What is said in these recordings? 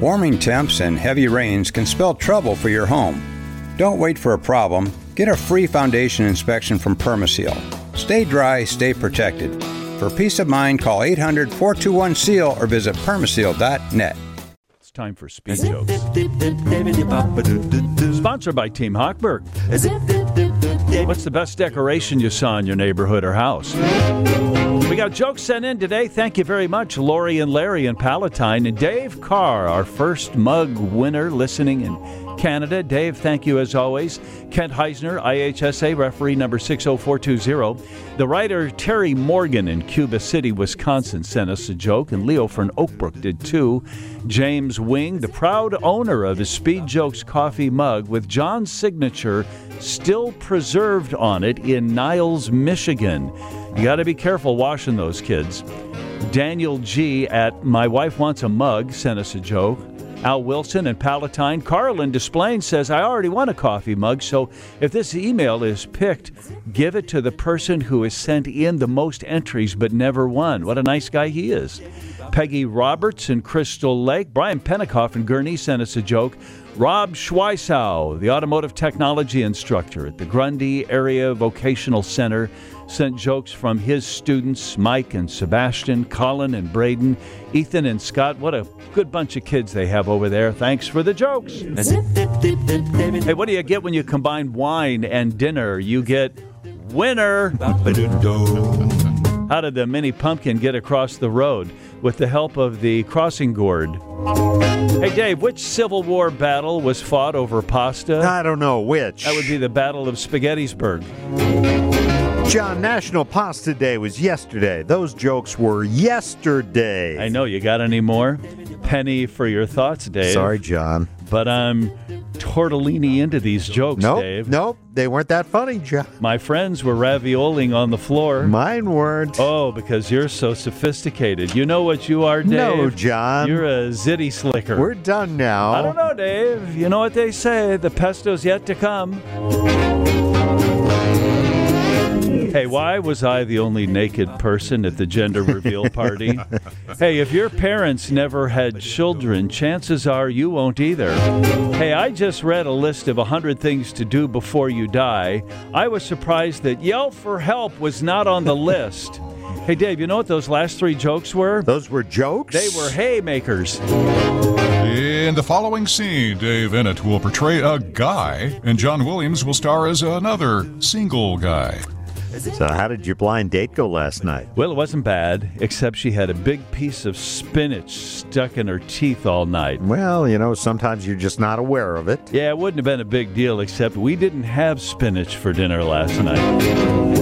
Warming temps and heavy rains can spell trouble for your home. Don't wait for a problem. Get a free foundation inspection from Permaseal. Stay dry, stay protected. For peace of mind, call 800-421-SEAL or visit permaseal.net. It's time for Speed Jokes. Sponsored by Team Hochberg. What's the best decoration you saw in your neighborhood or house? We got jokes sent in today. Thank you very much, Lori and Larry in Palatine. And Dave Carr, our first mug winner listening in Canada. Dave, thank you as always. Kent Heisner, IHSA referee number 60420. The writer Terry Morgan in Cuba City, Wisconsin sent us a joke, and Leo from Oakbrook did too. James Wing, the proud owner of his Speed Jokes coffee mug with John's signature still preserved on it in Niles, Michigan. You got to be careful washing those, kids. Daniel G. at My Wife Wants a Mug sent us a joke. Al Wilson and Palatine. Carl in Des Plaines says, I already want a coffee mug, so if this email is picked, give it to the person who has sent in the most entries but never won. What a nice guy he is. Peggy Roberts in Crystal Lake. Brian Pennicoff in Gurnee sent us a joke. Rob Schweisau, the automotive technology instructor at the Grundy Area Vocational Center, sent jokes from his students, Mike and Sebastian, Colin and Braden, Ethan and Scott. What a good bunch of kids they have over there. Thanks for the jokes. Hey, what do you get when you combine wine and dinner? You get winner. How did the mini pumpkin get across the road? With the help of the crossing gourd. Hey, Dave, which Civil War battle was fought over pasta? I don't know which. That would be the Battle of Spaghettisburg. John, National Pasta Day was yesterday. Those jokes were yesterday. I know. You got any more? Penny for your thoughts, Dave. Sorry, John. But I'm tortellini into these jokes, Dave. Nope, they weren't that funny, John. My friends were ravioling on the floor. Mine weren't. Oh, because you're so sophisticated. You know what you are, Dave? No, John. You're a zitty slicker. We're done now. I don't know, Dave. You know what they say. The pesto's yet to come. Hey, why was I the only naked person at the gender reveal party? Hey, if your parents never had children, chances are you won't either. Hey, I just read a list of 100 things to do before you die. I was surprised that yell for help was not on the list. Hey, Dave, you know what those last three jokes were? Those were jokes? They were haymakers. In the following scene, Dave Ennett will portray a guy, and John Williams will star as another single guy. So how did your blind date go last night? Well, it wasn't bad, except she had a big piece of spinach stuck in her teeth all night. Well, you know, sometimes you're just not aware of it. Yeah, it wouldn't have been a big deal, except we didn't have spinach for dinner last night.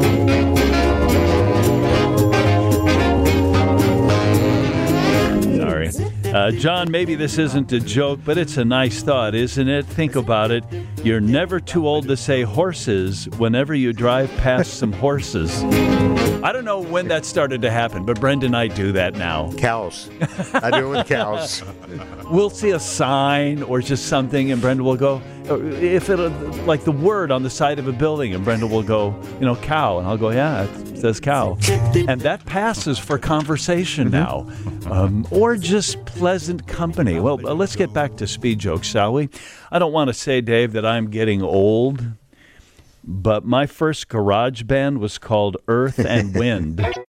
John, maybe this isn't a joke, but it's a nice thought, isn't it? Think about it. You're never too old to say horses whenever you drive past some horses. I don't know when that started to happen, but Brenda and I do that now. Cows. I do it with cows. We'll see a sign or just something, and Brenda will go, if it like the word on the side of a building, and Brenda will go, cow, and I'll go, yeah, it says cow. And that passes for conversation now, or just pleasant company. Well, let's get back to speed jokes, shall we? I don't want to say, Dave, that I'm getting old, but my first garage band was called Earth and Wind.